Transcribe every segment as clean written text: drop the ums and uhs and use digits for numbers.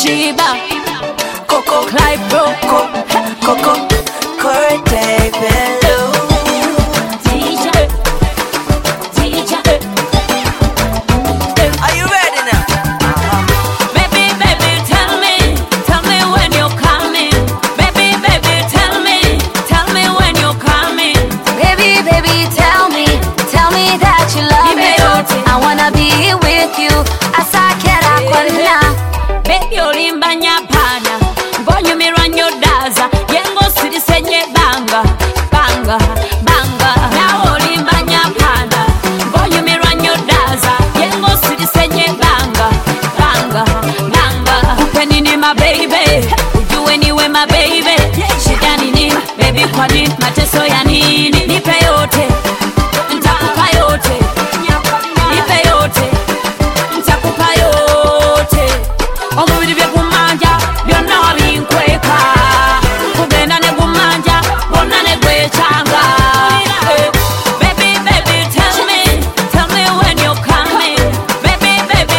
Sheba, Coco, Clive Bro, Coco, Corte Bello. Are you ready now? Baby, tell me when you're coming. Baby, tell me when you're coming. Baby, tell me that you love me. I wanna be with you. Asakera kwana. Baby, olimba nyapana. Bonyo miranyo daza. Yengo siri senye banga. Now olimba nyapana. Bonyo miranyo daza. Yengo siri senye banga. Upenini my baby. Uju anyway my baby. Shida nini? Baby kwa nini? Mateso ya nini? Nipe yote. Nitakupa yote. Nipe yote. Nitakupa yote. Omubiri bye kumanja byonna binkweka. Kugenda ne kumanja bonna ne gwechanga. Baby, tell me when you're coming. Baby,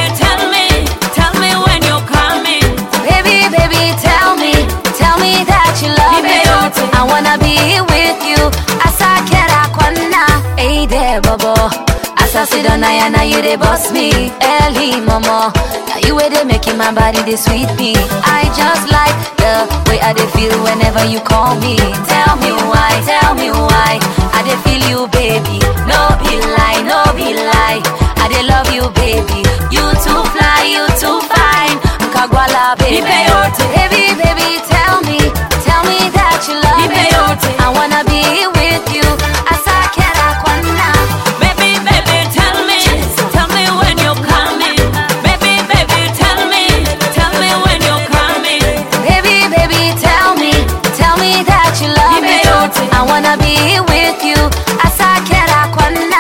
tell me when you're coming. Baby, tell me that you love me. I wanna be with you. Asakera kwana. Hey there, Bobo. Asa sit on now you they boss me. Early mama. Now you way they making my body they sweet me. I just like the way I they feel whenever you call me. Tell me why. I they feel you, baby. No be lie. I they love you, baby. You too fly, you too fine. Kagwala, baby. Baby, tell me that you love me. I wanna be with you. Asakera kwana. Baby, tell me when you're coming. Baby, tell me when you're coming. Baby, tell me that you love me. I wanna be with you. Asakera kwana.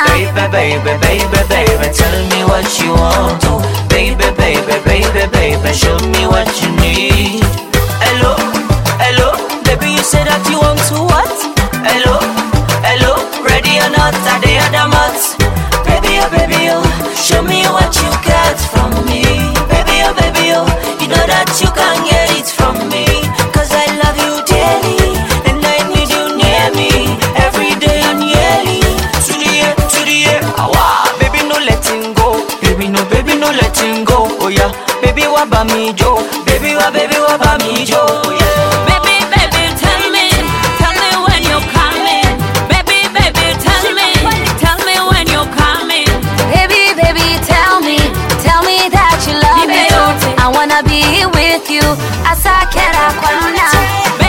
Baby, tell me what you want to. Baby, show me what you need. Hello, baby, you say that you want to what? Hello, ready or not, are they other months? Baby, show me what you got from me. Baby, you know that you can get it from me. Cause I love you dearly, and I need you near me, every day and yearly. To the air, awa, baby, no letting go. Baby, no letting go. Oh yeah, baby, waba mi jo. Baby, waba mi jo. Yeah. Baby, tell me when you're coming. Baby, tell me when you're coming. Baby, tell me that you love me. I wanna be with you. Asakera kwana.